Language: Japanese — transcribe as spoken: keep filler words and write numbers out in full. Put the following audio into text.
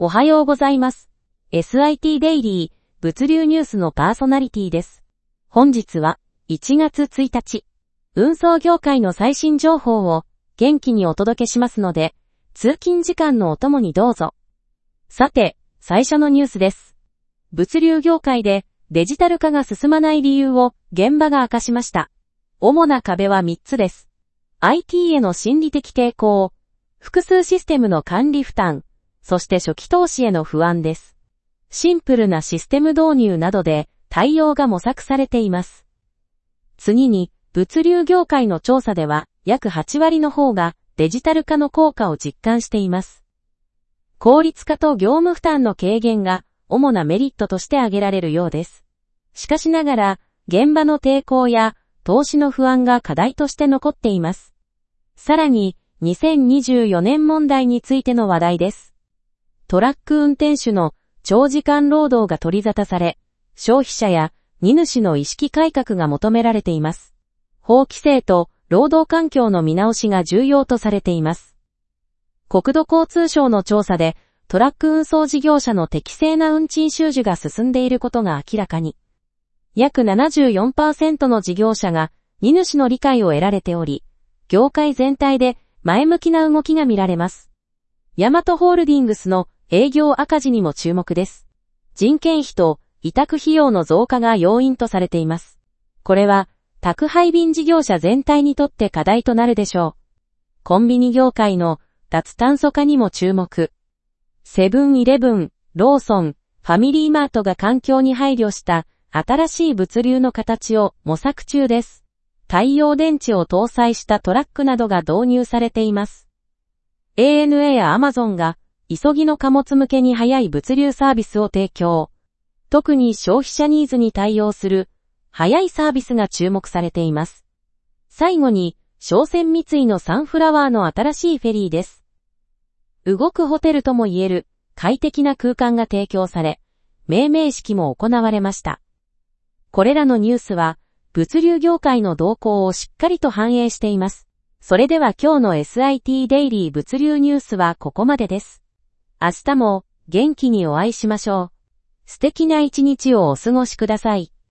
おはようございます。エスアイティー デイリー物流ニュースのパーソナリティです。本日はいちがつついたち、運送業界の最新情報を元気にお届けしますので、通勤時間のお供にどうぞ。さて、最初のニュースです。物流業界でデジタル化が進まない理由を現場が明かしました。主な壁はみっつです。アイティー への心理的抵抗、複数システムの管理負担、そして初期投資への不安です。シンプルなシステム導入などで対応が模索されています。次に、物流業界の調査では約はちわりの方がデジタル化の効果を実感しています。効率化と業務負担の軽減が主なメリットとして挙げられるようです。しかしながら、現場の抵抗や投資の不安が課題として残っています。さらに、にせんにじゅうよねん問題についての話題です。トラック運転手の長時間労働が取り沙汰され、消費者や荷主の意識改革が求められています。法規制と労働環境の見直しが重要とされています。国土交通省の調査で、トラック運送事業者の適正な運賃収受が進んでいることが明らかに。約 ななじゅうよんパーセント の事業者が荷主の理解を得られており、業界全体で前向きな動きが見られます。ヤマトホールディングスの営業赤字にも注目です。人件費と委託費用の増加が要因とされています。これは宅配便事業者全体にとって課題となるでしょう。コンビニ業界の脱炭素化にも注目。セブンイレブン、ローソン、ファミリーマートが環境に配慮した新しい物流の形を模索中です。太陽電池を搭載したトラックなどが導入されています。エーエヌエー や Amazon が急ぎの貨物向けに早い物流サービスを提供。特に消費者ニーズに対応する早いサービスが注目されています。最後に、商船三井のサンフラワーの新しいフェリーです。動くホテルとも言える快適な空間が提供され、命名式も行われました。これらのニュースは、物流業界の動向をしっかりと反映しています。それでは今日の エスアイティー デイリー物流ニュースはここまでです。明日も元気にお会いしましょう。素敵な一日をお過ごしください。